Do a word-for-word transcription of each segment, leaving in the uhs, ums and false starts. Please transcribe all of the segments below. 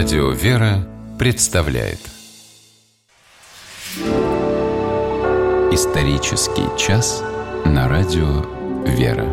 Радио «Вера» представляет Исторический час на Радио «Вера».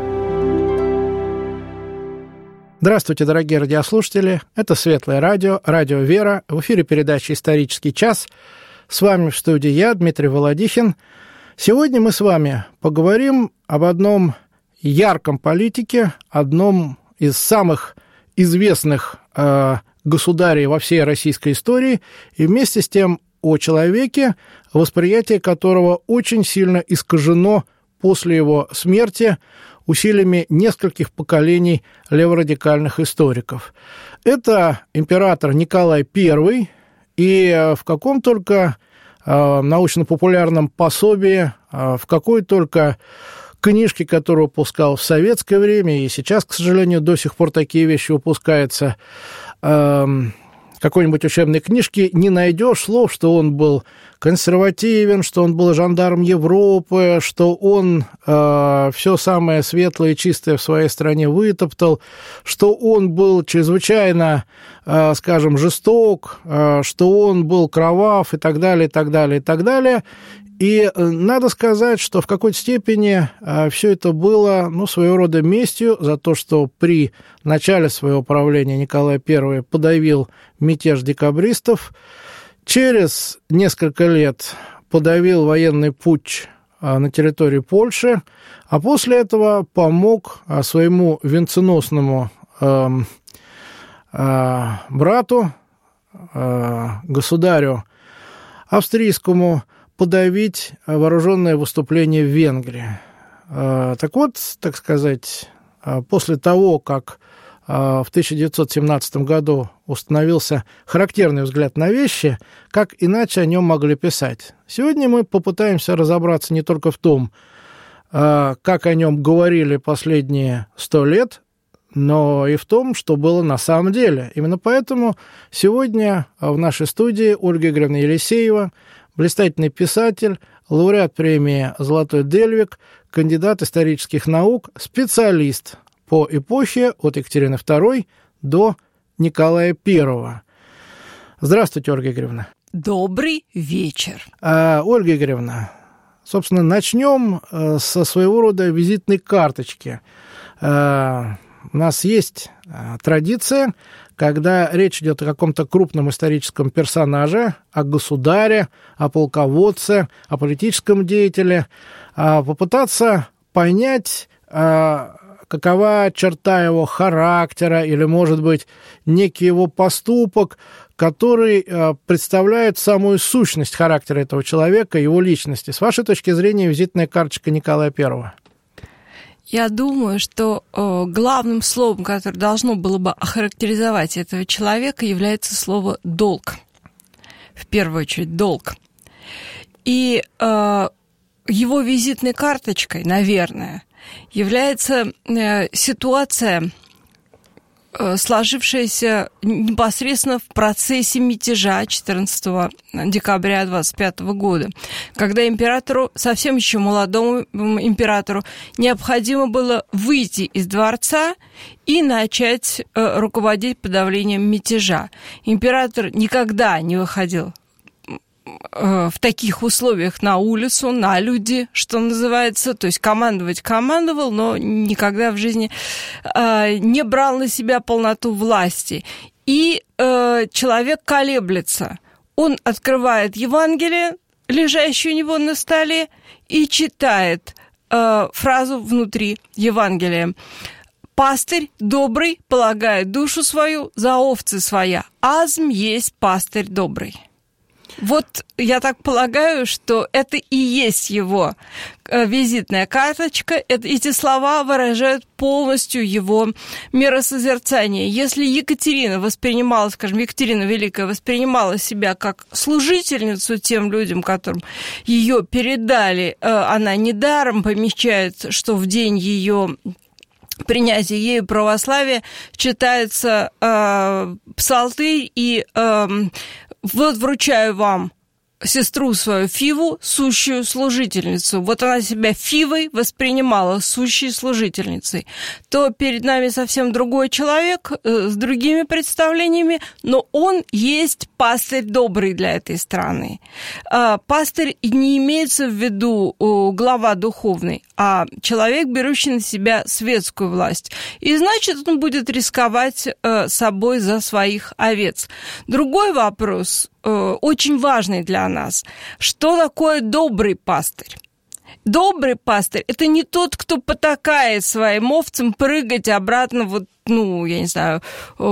Здравствуйте, дорогие радиослушатели. Это Светлое радио, Радио «Вера». В эфире передача «Исторический час». С вами в студии я, Дмитрий Володихин. Сегодня мы с вами поговорим об одном ярком политике, одном из самых известных э, государей во всей российской истории, и вместе с тем о человеке, восприятие которого очень сильно искажено после его смерти усилиями нескольких поколений леворадикальных историков. Это император Николай Первый, и в каком только э, научно-популярном пособии, э, в какой только книжки, которые выпускал в советское время, и сейчас, к сожалению, до сих пор такие вещи выпускаются, э, какой-нибудь учебной книжки, не найдешь слов, что он был консервативен, что он был жандарм Европы, что он э, все самое светлое и чистое в своей стране вытоптал, что он был чрезвычайно, э, скажем, жесток, э, что он был кровав и так далее, и так далее, и так далее. И надо сказать, что в какой-то степени все это было, ну, своего рода местью за то, что при начале своего правления Николай Первый подавил мятеж декабристов, через несколько лет подавил военный путч на территории Польши, а после этого помог своему венценосному э, э, брату, э, государю австрийскому, подавить вооруженное выступление в Венгрии. Так вот, так сказать, после того, как в тысяча девятьсот семнадцатом году установился характерный взгляд на вещи, как иначе о нем могли писать? Сегодня мы попытаемся разобраться не только в том, как о нем говорили последние сто лет, но и в том, что было на самом деле. Именно поэтому сегодня в нашей студии Ольга Игоревна Елисеева, блистательный писатель, лауреат премии «Золотой Дельвик», кандидат исторических наук, специалист по эпохе от Екатерины Второй до Николая Первого. Здравствуйте, Ольга Игоревна. Добрый вечер. А, Ольга Игоревна, собственно, начнем со своего рода визитной карточки. А, у нас есть традиция, когда речь идет о каком-то крупном историческом персонаже, о государе, о полководце, о политическом деятеле, попытаться понять, какова черта его характера или, может быть, некий его поступок, который представляет самую сущность характера этого человека, его личности. С вашей точки зрения, визитная карточка Николая Первого. Я думаю, что э, главным словом, которое должно было бы охарактеризовать этого человека, является слово «долг». В первую очередь, долг. И э, его визитной карточкой, наверное, является э, ситуация, э, сложившаяся непосредственно в процессе мятежа четырнадцатого декабря двадцать пятого года, когда императору, совсем еще молодому императору, необходимо было выйти из дворца и начать э, руководить подавлением мятежа. Император никогда не выходил в таких условиях на улицу, на люди, что называется, то есть командовать командовал, но никогда в жизни э, не брал на себя полноту власти. И э, человек колеблется. Он открывает Евангелие, лежащее у него на столе, и читает э, фразу внутри Евангелия. «Пастырь добрый полагает душу свою за овцы своя, азм есть пастырь добрый». Вот я так полагаю, что это и есть его визитная карточка. Это, эти слова выражают полностью его миросозерцание. Если Екатерина воспринимала, скажем, Екатерина Великая воспринимала себя как служительницу тем людям, которым ее передали, она недаром помечает, что в день ее принятия ею православия читается э, псалтырь и э, вот вручаю вам сестру свою Фиву, сущую служительницу, вот она себя Фивой воспринимала, сущей служительницей, то перед нами совсем другой человек э, с другими представлениями, но он есть пастырь добрый для этой страны. Э, пастырь не имеется в виду э, глава духовный, а человек, берущий на себя светскую власть. И значит, он будет рисковать э, собой за своих овец. Другой вопрос, э, очень важный для нас. Что такое добрый пастырь? Добрый пастырь – это не тот, кто потакает своим овцам прыгать обратно, вот, ну, я не знаю,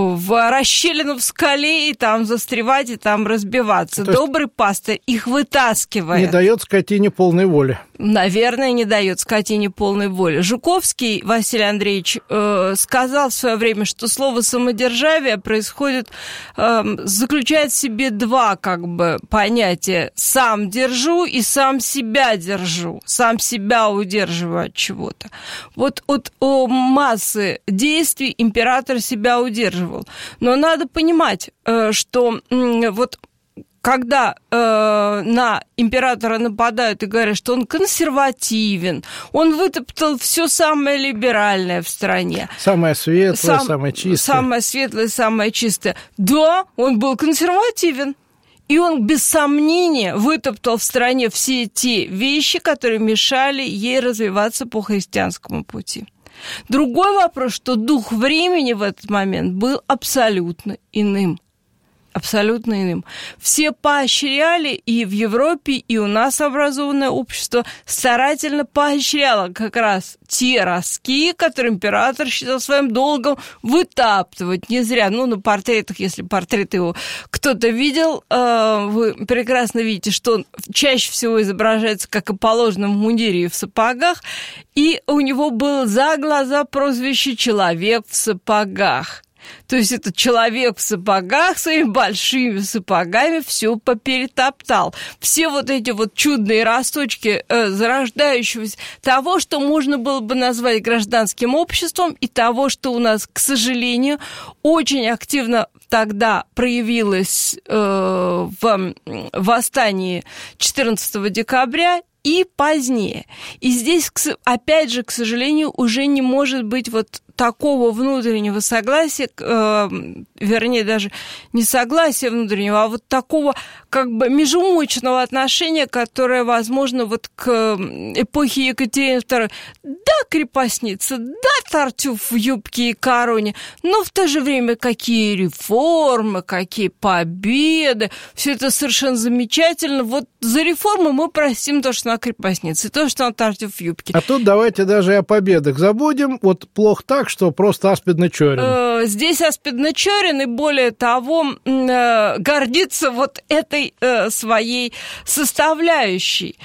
в расщелину в скале и там застревать, и там разбиваться. То Добрый пастырь их вытаскивает. Не дает скотине полной воли. Наверное, не дает скотине полной воли. Жуковский Василий Андреевич э, сказал в свое время, что слово «самодержавие» происходит, э, заключает в себе два как бы понятия. «Сам держу» и «сам себя держу». Сам себя удерживаю от чего-то. Вот от о, массы действий император себя удерживал. Но надо понимать, э, что э, вот когда э, на императора нападают и говорят, что он консервативен, он вытоптал все самое либеральное в стране. Самое светлое, Сам, самое чистое. Самое светлое, самое чистое. Да, он был консервативен. И он, без сомнения, вытоптал в стране все те вещи, которые мешали ей развиваться по христианскому пути. Другой вопрос, что дух времени в этот момент был абсолютно иным. Абсолютно иным. Все поощряли, и в Европе, и у нас образованное общество старательно поощряло как раз те ростки, которые император считал своим долгом вытаптывать. Не зря, ну, на портретах, если портрет его кто-то видел, вы прекрасно видите, что он чаще всего изображается, как и положено, в мундире и в сапогах, и у него было за глаза прозвище «человек в сапогах». То есть этот человек в сапогах своими большими сапогами все поперетоптал. Все вот эти вот чудные росточки э, зарождающегося того, что можно было бы назвать гражданским обществом, и того, что у нас, к сожалению, очень активно тогда проявилось э, в восстании четырнадцатого декабря и позднее. И здесь, опять же, к сожалению, уже не может быть вот такого внутреннего согласия, э, вернее, даже не согласия внутреннего, а вот такого как бы межумочного отношения, которое возможно вот к эпохе Екатерины второй. Да, крепостница, да, Тартюф в юбке и короне, но в то же время какие реформы, какие победы, все это совершенно замечательно. Вот за реформу мы простим то, что она крепостница, и то, что она Тартюф в юбке. А тут давайте даже и о победах забудем. Вот плохо так, что просто аспидно-Чорин. Здесь аспидно-Чорин, и более того, гордится вот этой своей составляющей,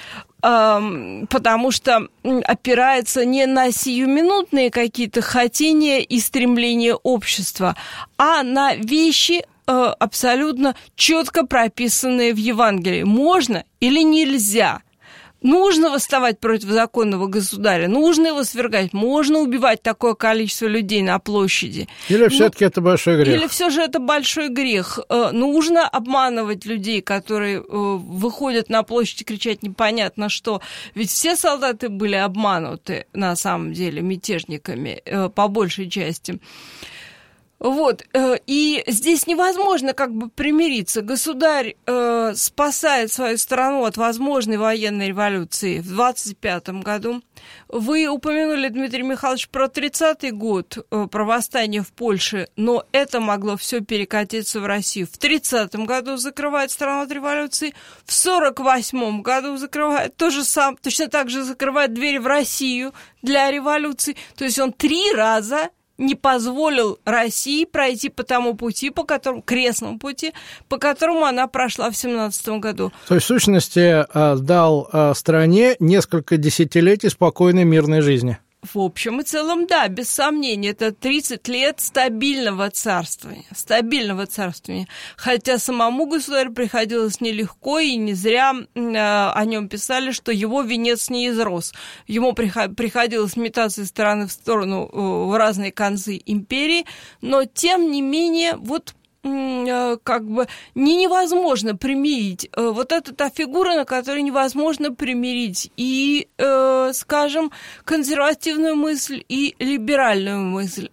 потому что опирается не на сиюминутные какие-то хотения и стремления общества, а на вещи, абсолютно четко прописанные в Евангелии. Можно или нельзя? Нужно восставать против законного государя, нужно его свергать, можно убивать такое количество людей на площади. Или все-таки ну, это большой грех? Или все же это большой грех. Нужно обманывать людей, которые выходят на площадь и кричать непонятно что. Ведь все солдаты были обмануты, на самом деле, мятежниками, по большей части. Вот, и здесь невозможно как бы примириться. Государь э, спасает свою страну от возможной военной революции в двадцать пятом году. Вы упомянули, Дмитрий Михайлович, про тридцатый год, э, про восстание в Польше, но это могло все перекатиться в Россию. В тридцатом году закрывает страну от революции, в сорок восьмом году закрывает, тоже сам, точно так же закрывает двери в Россию для революции. То есть он три раза не позволил России пройти по тому пути, по которому, крестному пути, по которому она прошла в семнадцатом году. То есть, в сущности, дал стране несколько десятилетий спокойной мирной жизни. В общем и целом, да, без сомнения, это тридцать лет стабильного царствования, стабильного царствования. Хотя самому государю приходилось нелегко, и не зря э, о нем писали, что его венец не изрос. Ему приходилось метаться из стороны в сторону э, в разные концы империи, но тем не менее, вот как бы не невозможно примирить. Вот это та фигура, на которой невозможно примирить и, скажем, консервативную мысль и либеральную мысль.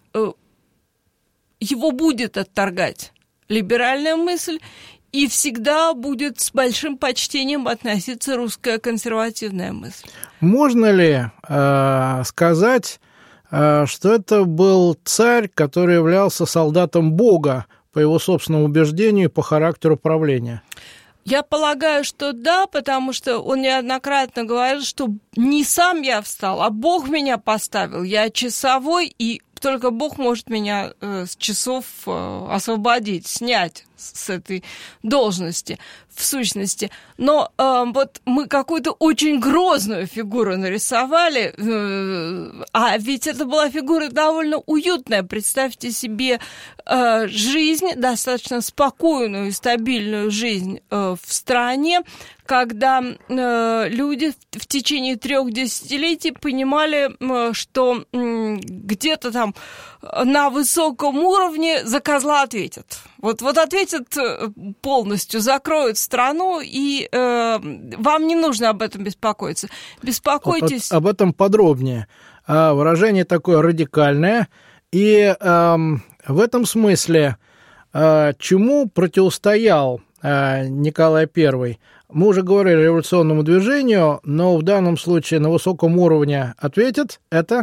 Его будет отторгать либеральная мысль, и всегда будет с большим почтением относиться русская консервативная мысль. Можно ли э, сказать, э, что это был царь, который являлся солдатом Бога, по его собственному убеждению и по характеру правления? Я полагаю, что да, потому что он неоднократно говорил, что не сам я встал, а Бог меня поставил. Я часовой, и только Бог может меня э, с часов э, освободить, снять с этой должности, в сущности. Но э, вот мы какую-то очень грозную фигуру нарисовали, э, а ведь это была фигура довольно уютная. Представьте себе э, жизнь, достаточно спокойную и стабильную жизнь э, в стране, когда э, люди в, в течение трех десятилетий понимали, э, что э, где-то там на высоком уровне за козла ответят. Вот, вот ответят полностью, закроют страну, и э, вам не нужно об этом беспокоиться. Беспокойтесь... Вот, об этом подробнее. Выражение такое радикальное. И э, в этом смысле э, чему противостоял э, Николай Первый? Мы уже говорили революционному движению, но в данном случае на высоком уровне ответит это...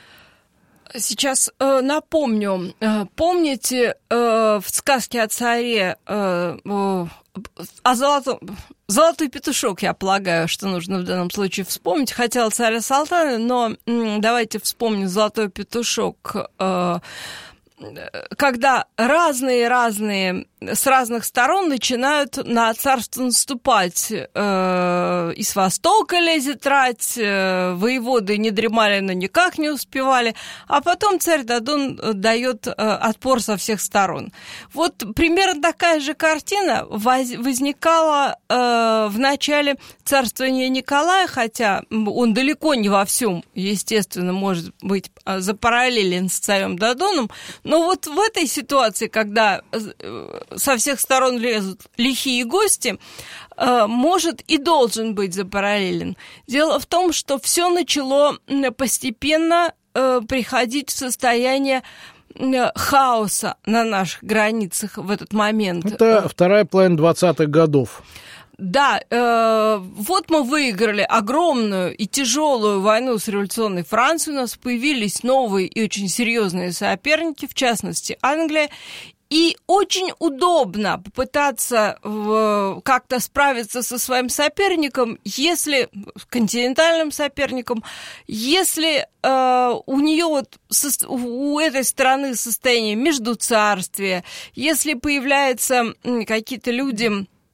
Сейчас э, напомню. Э, помните э, в сказке о царе э, э, о золотом... Золотой петушок, я полагаю, что нужно в данном случае вспомнить. Хотела царя Салтана, но э, давайте вспомним золотой петушок. Э, когда разные-разные с разных сторон начинают на царство наступать. Э, и с востока лезет рать, э, воеводы не дремали, но никак не успевали. А потом царь Дадон дает э, отпор со всех сторон. Вот примерно такая же картина воз, возникала э, в начале царствования Николая, хотя он далеко не во всем, естественно, может быть запараллелен с царем Дадоном. Но вот в этой ситуации, когда со всех сторон лезут лихие гости, может и должен быть запараллелен. Дело в том, что все начало постепенно приходить в состояние хаоса на наших границах в этот момент. Это вторая половина двадцатых годов. Да, э, вот мы выиграли огромную и тяжелую войну с революционной Францией, у нас появились новые и очень серьезные соперники, в частности Англия, и очень удобно попытаться в, как-то справиться со своим соперником, если континентальным соперником, если э, у нее вот со, у этой страны состояние междуцарствия, если появляются какие-то люди...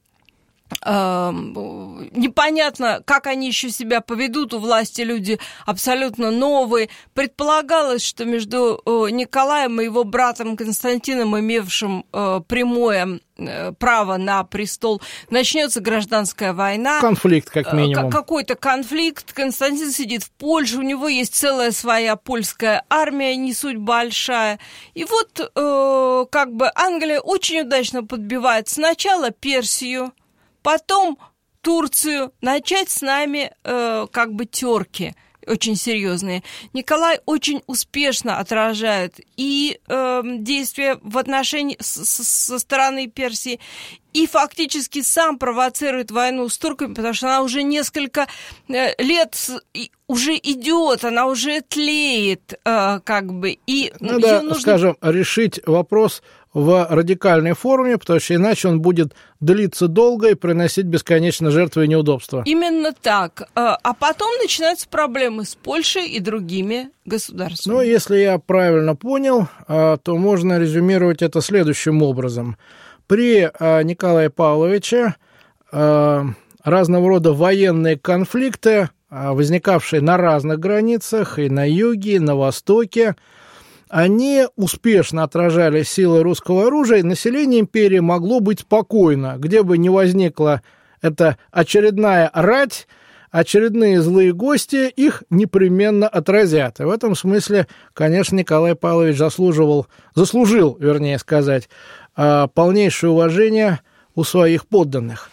непонятно, как они еще себя поведут, у власти люди абсолютно новые. Предполагалось, что между Николаем и его братом Константином, имевшим прямое право на престол, начнется гражданская война. Конфликт, как минимум. Какой-то конфликт. Константин сидит в Польше, у него есть целая своя польская армия, не суть большая. И вот э, как бы Англия очень удачно подбивает сначала Персию, потом Турцию, начать с нами э, как бы терки очень серьезные. Николай очень успешно отражает и э, действия в отношении с, с, со стороны Персии, и фактически сам провоцирует войну с турками, потому что она уже несколько э, лет уже идет, она уже тлеет, э, как бы. И надо, нужно... скажем, решить вопрос в радикальной форме, потому что иначе он будет длиться долго и приносить бесконечно жертвы и неудобства. Именно так. А потом начинаются проблемы с Польшей и другими государствами. Ну, если я правильно понял, то можно резюмировать это следующим образом. При Николае Павловиче разного рода военные конфликты, возникавшие на разных границах, и на юге, и на востоке, они успешно отражали силы русского оружия, и население империи могло быть спокойно. Где бы ни возникла эта очередная рать, очередные злые гости, их непременно отразят. И в этом смысле, конечно, Николай Павлович заслуживал, заслужил, вернее сказать, э, полнейшее уважение у своих подданных.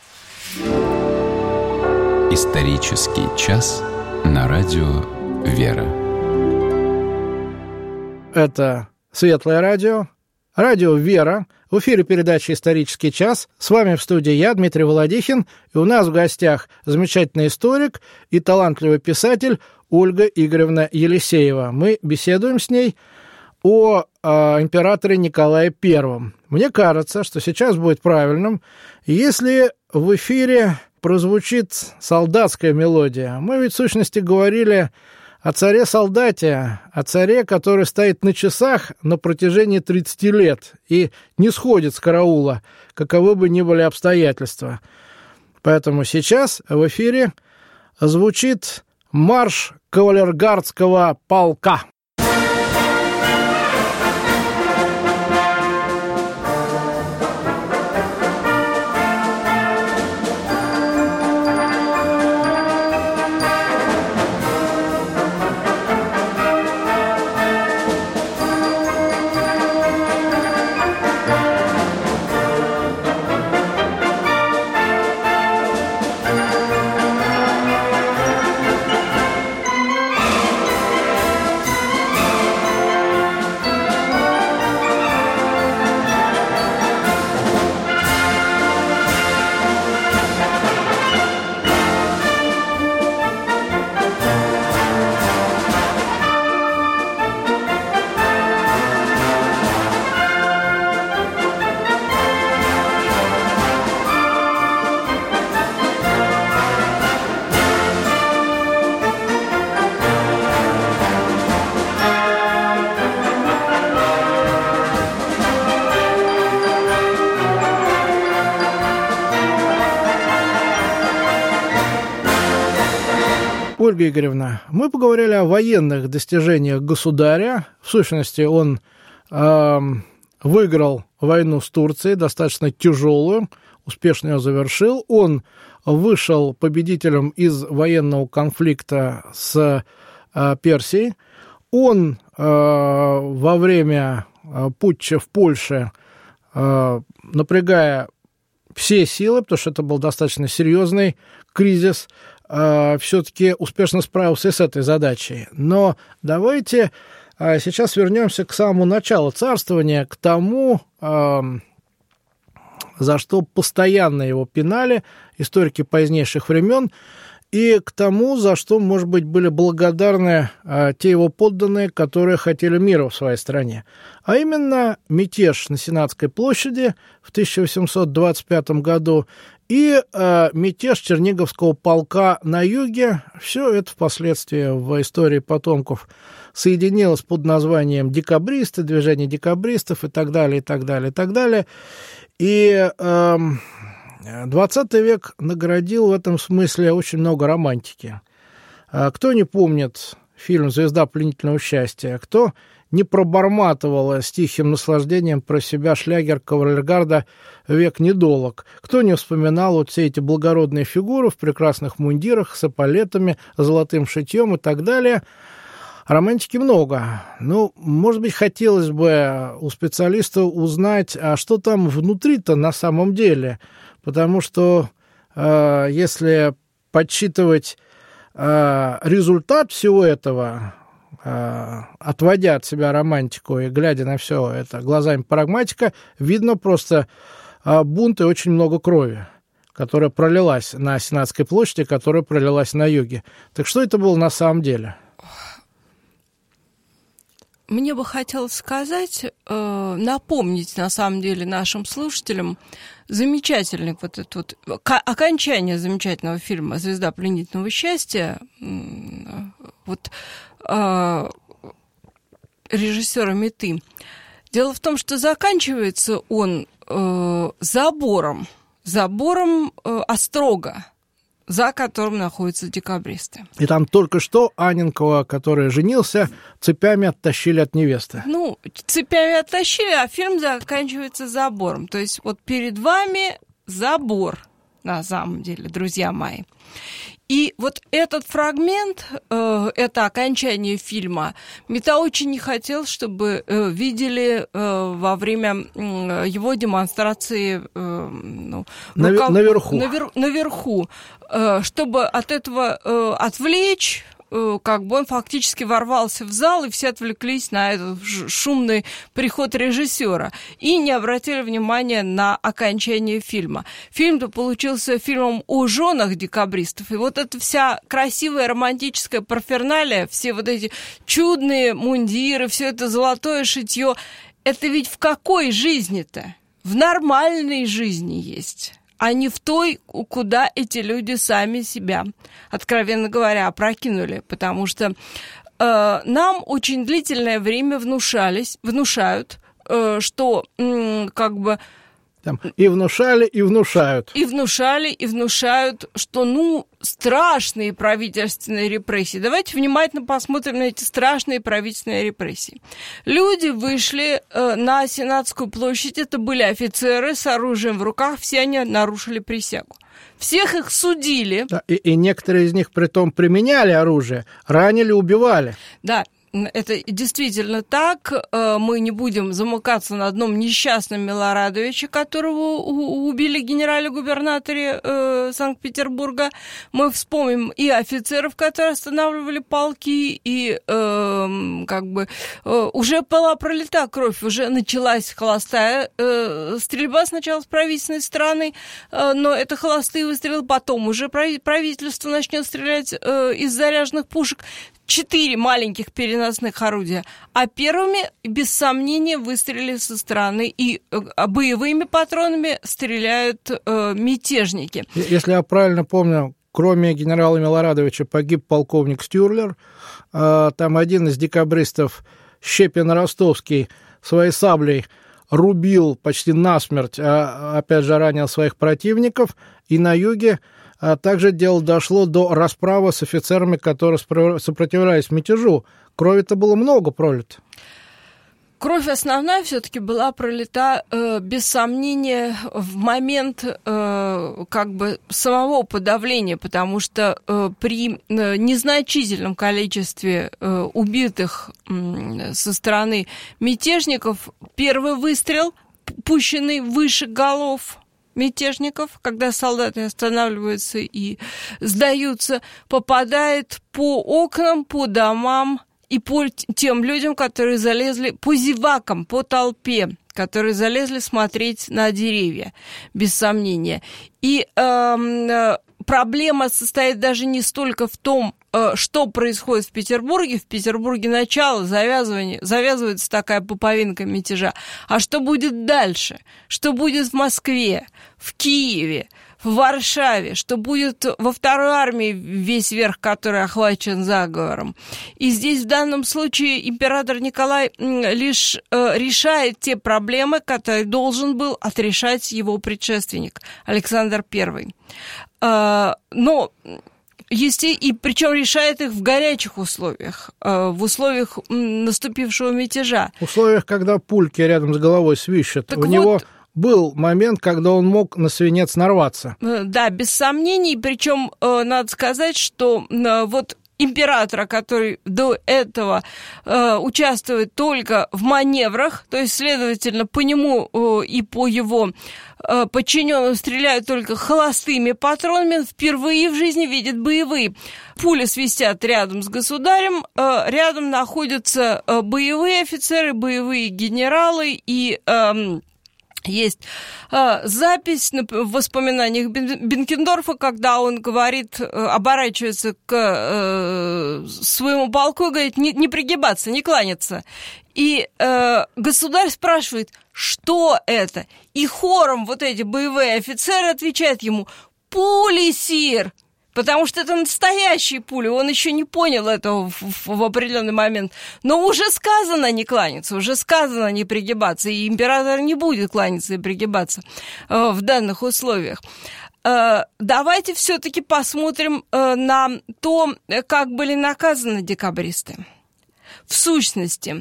Исторический час на радио «Вера». Это Светлое радио, радио «Вера». В эфире передача «Исторический час». С вами в студии я, Дмитрий Володихин, и у нас в гостях замечательный историк и талантливый писатель Ольга Игоревна Елисеева. Мы беседуем с ней о, о императоре Николае Первом. Мне кажется, что сейчас будет правильным, если в эфире прозвучит солдатская мелодия. Мы ведь в сущности говорили о царе-солдате, о царе, который стоит на часах на протяжении тридцати лет и не сходит с караула, каковы бы ни были обстоятельства. Поэтому сейчас в эфире звучит марш кавалергардского полка. Ольга Игоревна, мы поговорили о военных достижениях государя. В сущности, он э, выиграл войну с Турцией, достаточно тяжелую, успешно ее завершил. Он вышел победителем из военного конфликта с э, Персией. Он э, во время э, путча в Польше, э, напрягая все силы, потому что это был достаточно серьезный кризис, все-таки успешно справился с этой задачей. Но давайте сейчас вернемся к самому началу царствования, к тому, за что постоянно его пинали историки позднейших времен, и к тому, за что, может быть, были благодарны те его подданные, которые хотели мира в своей стране. А именно мятеж на Сенатской площади в тысяча восемьсот двадцать пятом году и э, мятеж Черниговского полка на юге. Все это впоследствии в истории потомков соединилось под названием декабристы, движение декабристов и так далее, и так далее, и так далее. И э, двадцатый век наградил в этом смысле очень много романтики. Кто не помнит фильм «Звезда пленительного счастья», кто не проборматывал с тихим наслаждением про себя шлягер кавалергарда «Век недолог», кто не вспоминал вот все эти благородные фигуры в прекрасных мундирах с эполетами, золотым шитьем и так далее. Романтики много. Ну, может быть, хотелось бы у специалиста узнать, а что там внутри-то на самом деле. Потому что э, если подсчитывать э, результат всего этого, э, отводя от себя романтику и глядя на все это глазами прагматика, видно просто э, бунт и очень много крови, которая пролилась на Сенатской площади, которая пролилась на юге. Так что это было на самом деле? Мне бы хотелось сказать, э, напомнить, на самом деле, нашим слушателям замечательный вот этот вот окончание замечательного фильма «Звезда пленительного счастья», вот э, режиссера Меты. Дело в том, что заканчивается он э, забором, забором э, острога, за которым находятся декабристы. И там только что Анненкова, который женился, цепями оттащили от невесты. Ну, цепями оттащили, а фильм заканчивается забором. То есть вот перед вами забор, на самом деле, друзья мои. И вот этот фрагмент, э, это окончание фильма, Мита очень не хотел, чтобы э, видели э, во время э, его демонстрации э, ну, Навер- наверху, навер- наверху э, чтобы от этого э, отвлечь. Как бы он фактически ворвался в зал, и все отвлеклись на этот шумный приход режиссера и не обратили внимания на окончание фильма. Фильм-то получился фильмом о женах декабристов, и вот эта вся красивая романтическая парферналия, все вот эти чудные мундиры, все это золотое шитье, это ведь в какой жизни-то? В нормальной жизни есть, а не в той, куда эти люди сами себя, откровенно говоря, опрокинули. Потому что э, нам очень длительное время внушались, внушают, э, что э, как бы... Там и внушали, и внушают. И внушали, и внушают, что, ну, страшные правительственные репрессии. Давайте внимательно посмотрим на эти страшные правительственные репрессии. Люди вышли э, на Сенатскую площадь, это были офицеры с оружием в руках, все они нарушили присягу. Всех их судили. Да, и, и некоторые из них притом применяли оружие, ранили, убивали. Да. Это действительно так. Мы не будем замыкаться на одном несчастном Милорадовиче, которого убили генерале-губернаторе э, Санкт-Петербурга. Мы вспомним и офицеров, которые останавливали полки, и э, как бы э, уже была пролита кровь, уже началась холостая э, стрельба сначала с правительственной стороны, э, но это холостые выстрелы, потом уже правительство начнет стрелять э, из заряженных пушек. Четыре маленьких переносных орудия, а первыми, без сомнения, выстрелили со стороны, и боевыми патронами стреляют э, мятежники. Если я правильно помню, кроме генерала Милорадовича погиб полковник Стюрлер, э, там один из декабристов, Щепин-Ростовский, своей саблей рубил почти насмерть, а опять же ранил своих противников, и на юге А также дело дошло до расправы с офицерами, которые сопротивлялись мятежу. Крови-то было много пролито. Кровь основная все-таки была пролита, э, без сомнения, в момент э, как бы самого подавления, потому что э, при э, незначительном количестве э, убитых э, со стороны мятежников первый выстрел, пущенный выше голов мятежников, когда солдаты останавливаются и сдаются, попадает по окнам, по домам и по тем людям, которые залезли, по зевакам, по толпе, которые залезли смотреть на деревья, без сомнения. И э, проблема состоит даже не столько в том, э, что происходит в Петербурге. В Петербурге начало завязывания, завязывается такая пуповинка мятежа. А что будет дальше? Что будет в Москве, в Киеве, в Варшаве, что будет во второй армии, весь верх, который охвачен заговором. И здесь в данном случае император Николай лишь э, решает те проблемы, которые должен был отрешать его предшественник Александр Первый. Э, но Есте... И причем решает их в горячих условиях, э, в условиях наступившего мятежа. В условиях, когда пульки рядом с головой свищут. Так У вот... него был момент, когда он мог на свинец нарваться. Да, без сомнений. Причем э, надо сказать, что э, вот императора, который до этого э, участвует только в маневрах, то есть, следовательно, по нему э, и по его э, подчиненным стреляют только холостыми патронами, впервые в жизни видит боевые. Пули свистят рядом с государем, э, рядом находятся э, боевые офицеры, боевые генералы и... Э, Есть э, запись в воспоминаниях Бенкендорфа, когда он говорит, э, оборачивается к э, своему полку и говорит, не, не пригибаться, не кланяться. И э, государь спрашивает, что это? И хором вот эти боевые офицеры отвечают ему, пули, сир! Потому что это настоящие пули, он еще не понял этого в, в, в определенный момент. Но уже сказано не кланяться, уже сказано не пригибаться, и император не будет кланяться и пригибаться э, в данных условиях. Э, давайте все-таки посмотрим э, на то, как были наказаны декабристы. В сущности,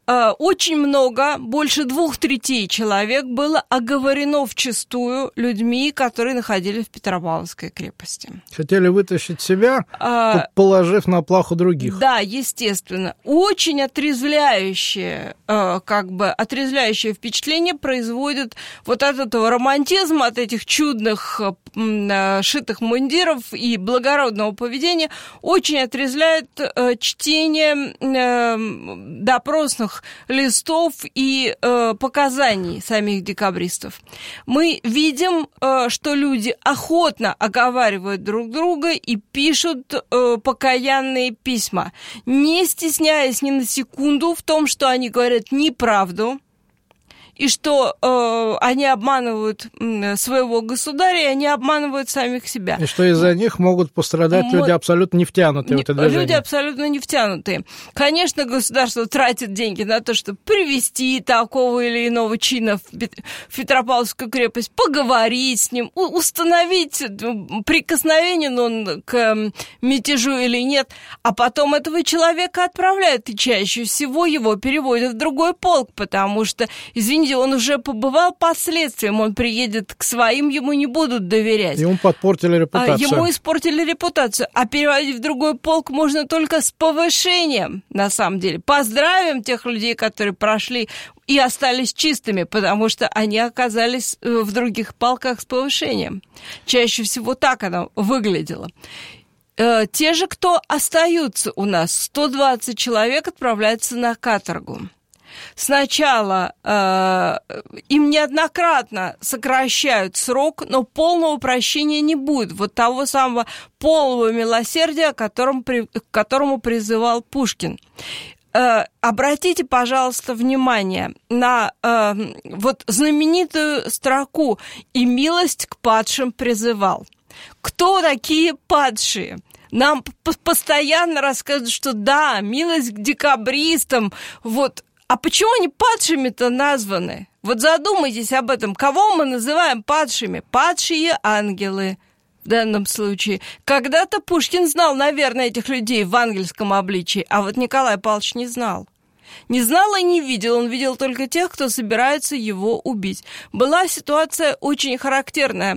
очень много, больше двух третей человек было оговорено вчистую людьми, которые находились в Петропавловской крепости. Хотели вытащить себя, а, положив на плаху других. Да, естественно. Очень отрезвляющее, как бы, отрезвляющее впечатление производит вот от этого романтизма, от этих чудных шитых мундиров и благородного поведения, очень отрезвляет чтение допросных листов и э, показаний самих декабристов. Мы видим, э, что люди охотно оговаривают друг друга и пишут э, покаянные письма, не стесняясь ни на секунду в том, что они говорят неправду, и что э, они обманывают своего государя, и они обманывают самих себя. И что из-за них могут пострадать Мо... люди абсолютно не втянутые не... в это движение. Люди абсолютно не втянутые. Конечно, государство тратит деньги на то, чтобы привести такого или иного чина в Петропавловскую крепость, поговорить с ним, установить, прикосновенен он к мятежу или нет, а потом этого человека отправляют, и чаще всего его переводят в другой полк, потому что, извините, он уже побывал последствием, он приедет к своим, ему не будут доверять. Ему подпортили репутацию. Ему испортили репутацию. А переводить в другой полк можно только с повышением, на самом деле. Поздравим тех людей, которые прошли и остались чистыми, потому что они оказались в других полках с повышением. Чаще всего так оно выглядело. Те же, кто остаются у нас, сто двадцать человек отправляются на каторгу. Сначала э, им неоднократно сокращают срок, но полного прощения не будет. Вот того самого полного милосердия, к которому, к которому призывал Пушкин. Э, обратите, пожалуйста, внимание на э, вот знаменитую строку «И милость к падшим призывал». Кто такие падшие? Нам постоянно рассказывают, что да, милость к декабристам, вот. А почему они падшими-то названы? Вот задумайтесь об этом. Кого мы называем падшими? Падшие ангелы в данном случае. Когда-то Пушкин знал, наверное, этих людей в ангельском обличии, а вот Николай Павлович не знал. Не знал и не видел, он видел только тех, кто собирается его убить. Была ситуация очень характерная.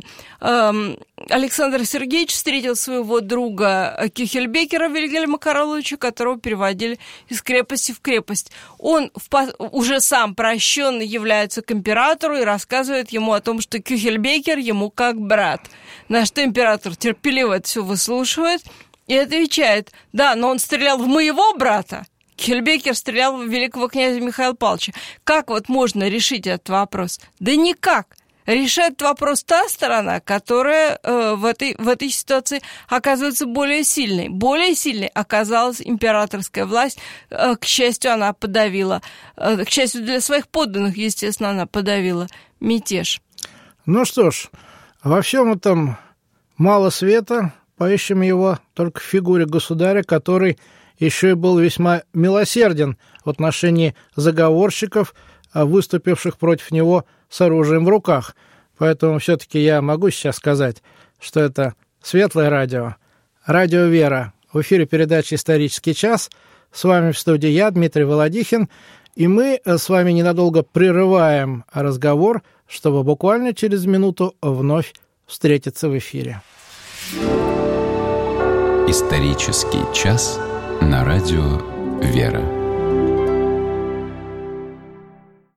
Александр Сергеевич встретил своего друга Кюхельбекера Вильгельма Карловича, которого переводили из крепости в крепость. Он уже сам прощенный является к императору и рассказывает ему о том, что Кюхельбекер ему как брат. На что император терпеливо это все выслушивает и отвечает: да, но он стрелял в моего брата. Кюхельбекер стрелял в великого князя Михаила Павловича. Как вот можно решить этот вопрос? Да никак. Решает этот вопрос та сторона, которая э, в, этой, в этой ситуации оказывается более сильной. Более сильной оказалась императорская власть. Э, к счастью, она подавила. Э, к счастью, для своих подданных, естественно, она подавила мятеж. Ну что ж, во всем этом мало света. Поищем его только в фигуре государя, который еще и был весьма милосерден в отношении заговорщиков, выступивших против него с оружием в руках. Поэтому все-таки я могу сейчас сказать, что это Светлое радио, радио «Вера». В эфире передача «Исторический час». С вами в студии я, Дмитрий Володихин. И мы с вами ненадолго прерываем разговор, чтобы буквально через минуту вновь встретиться в эфире. «Исторический час» на радио «Вера».